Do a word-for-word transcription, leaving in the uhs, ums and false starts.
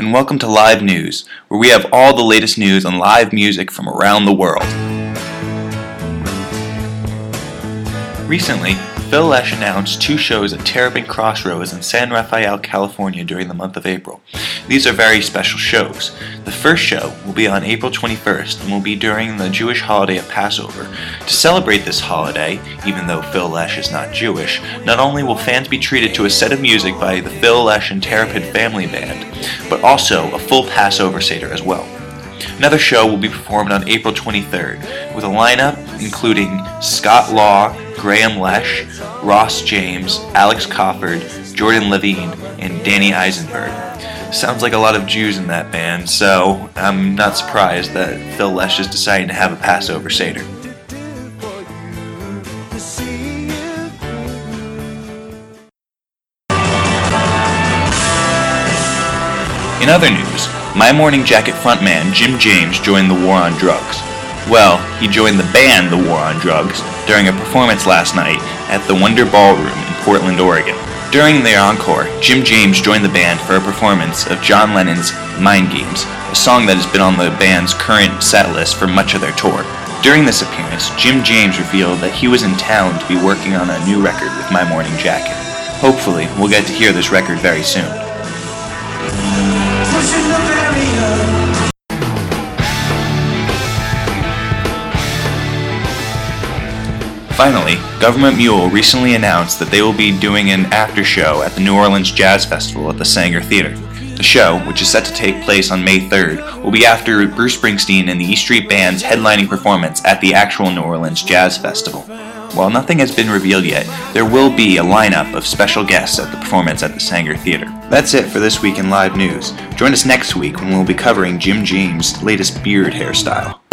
and welcome to Live News, where we have all the latest news on live music from around the world. Recently, Phil Lesh announced two shows at Terrapin Crossroads in San Rafael, California during the month of April. These are very special shows. The first show will be on April twenty-first and will be during the Jewish holiday of Passover. To celebrate this holiday, even though Phil Lesh is not Jewish, not only will fans be treated to a set of music by the Phil Lesh and Terrapin Family Band, but also a full Passover Seder as well. Another show will be performed on April twenty-third, with a lineup including Scott Law, Graham Lesh, Ross James, Alex Cofford, Jordan Levine, and Danny Eisenberg. Sounds like a lot of Jews in that band, so I'm not surprised that Phil Lesh is deciding to have a Passover Seder. In other news, My Morning Jacket frontman Jim James joined the War on Drugs. Well, he joined the band The War on Drugs during a performance last night at the Wonder Ballroom in Portland, Oregon. During their encore, Jim James joined the band for a performance of John Lennon's Mind Games, a song that has been on the band's current set list for much of their tour. During this appearance, Jim James revealed that he was in town to be working on a new record with My Morning Jacket. Hopefully, we'll get to hear this record very soon. Finally, Government Mule recently announced that they will be doing an after show at the New Orleans Jazz Festival at the Saenger Theater. The show, which is set to take place on May third, will be after Bruce Springsteen and the E Street Band's headlining performance at the actual New Orleans Jazz Festival. While nothing has been revealed yet, there will be a lineup of special guests at the performance at the Saenger Theater. That's it for this week in Live News. Join us next week when we'll be covering Jim James' latest beard hairstyle.